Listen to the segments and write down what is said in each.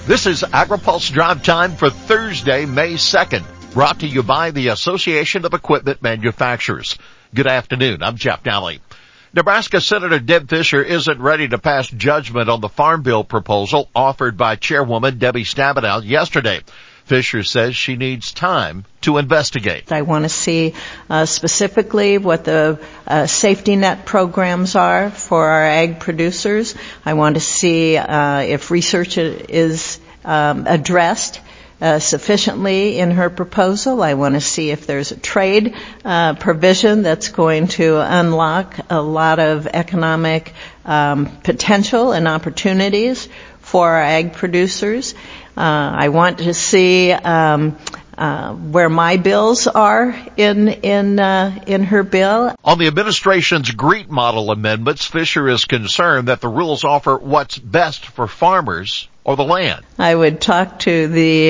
This is AgriPulse Drive Time for Thursday, May 2nd, brought to you by the Association of Equipment Manufacturers. Good afternoon. I'm Jeff Daly. Nebraska Senator Deb Fischer isn't ready to pass judgment on the Farm Bill proposal offered by Chairwoman Debbie Stabenow yesterday. Fischer says she needs time to investigate. I want to see specifically what the safety net programs are for our ag producers. I want to see if research is addressed sufficiently in her proposal. I want to see if there's a trade provision that's going to unlock a lot of economic potential and opportunities for our ag producers. I want to see where my bills are in her bill. On the administration's GREET model amendments, Fischer is concerned that the rules offer what's best for farmers or the land. I would talk to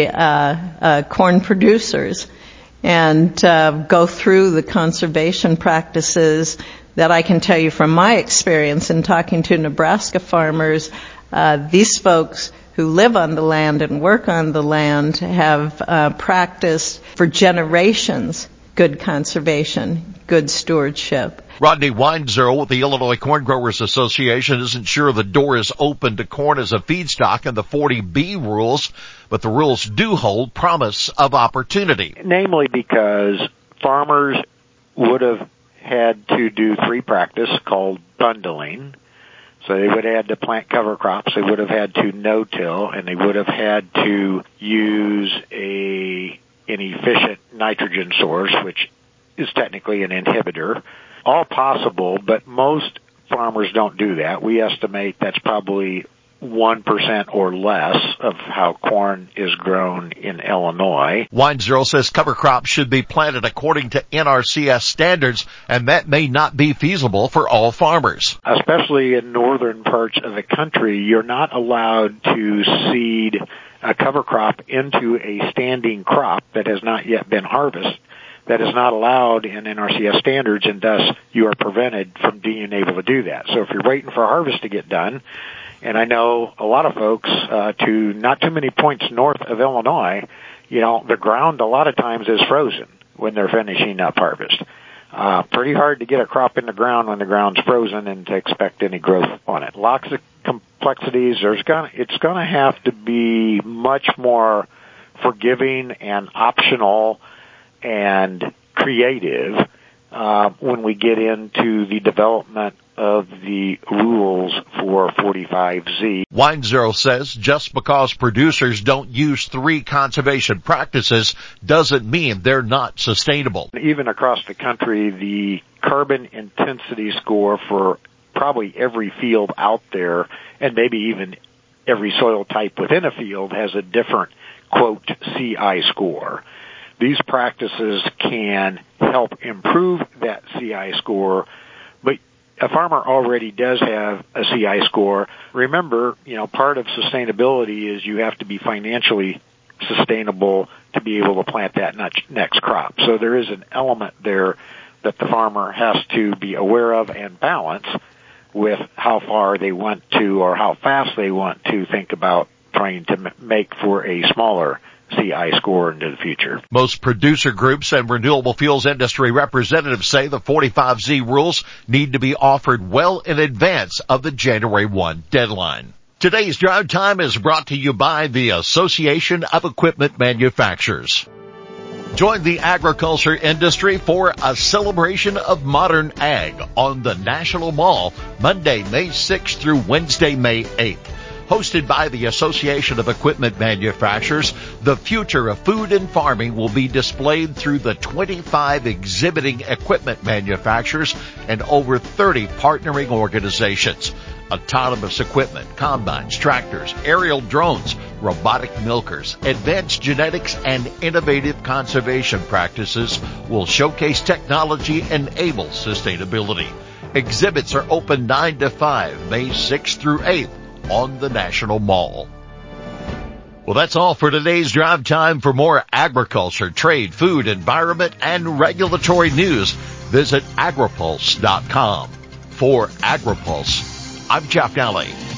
the corn producers and go through the conservation practices that I can tell you from my experience in talking to Nebraska farmers. These folks who live on the land and work on the land have practiced for generations good conservation, good stewardship. Rodney Weinzierl with the Illinois Corn Growers Association isn't sure the door is open to corn as a feedstock in the 40B rules, but the rules do hold promise of opportunity. Namely because farmers would have had to do three practices called bundling. So they would have had to plant cover crops, they would have had to no-till, and they would have had to use an efficient nitrogen source, which is technically an inhibitor. All possible, but most farmers don't do that. We estimate that's probably 1% or less of how corn is grown in Illinois. Weinzierl says cover crops should be planted according to NRCS standards, and that may not be feasible for all farmers. Especially in northern parts of the country, you're not allowed to seed a cover crop into a standing crop that has not yet been harvested. That is not allowed in NRCS standards, and thus you are prevented from being able to do that. So if you're waiting for harvest to get done, and I know a lot of folks to not too many points north of Illinois, the ground a lot of times is frozen when they're finishing up harvest. Pretty hard to get a crop in the ground when the ground's frozen and to expect any growth on it. Lots of complexities. It's going to have to be much more forgiving and optional and creative when we get into the development of the rules for 45Z. Weinzierl says just because producers don't use three conservation practices doesn't mean they're not sustainable. Even across the country, the carbon intensity score for probably every field out there, and maybe even every soil type within a field, has a different, quote, CI score. These practices can help improve that CI score, but a farmer already does have a CI score. Remember, part of sustainability is you have to be financially sustainable to be able to plant that next crop. So there is an element there that the farmer has to be aware of and balance with how far they want to or how fast they want to think about trying to make for a smaller CI score into the future. Most producer groups and renewable fuels industry representatives say the 45Z rules need to be offered well in advance of the January 1 deadline. Today's Drive Time is brought to you by the Association of Equipment Manufacturers. Join the agriculture industry for a celebration of modern ag on the National Mall, Monday, May 6th through Wednesday, May 8th. Hosted by the Association of Equipment Manufacturers, the future of food and farming will be displayed through the 25 exhibiting equipment manufacturers and over 30 partnering organizations. Autonomous equipment, combines, tractors, aerial drones, robotic milkers, advanced genetics, and innovative conservation practices will showcase technology and enable sustainability. Exhibits are open 9 to 5, May 6th through 8th. On the National Mall. Well, that's all for today's Drive Time. For more agriculture, trade, food, environment, and regulatory news, visit agripulse.com. For AgriPulse, I'm Jeff Daly.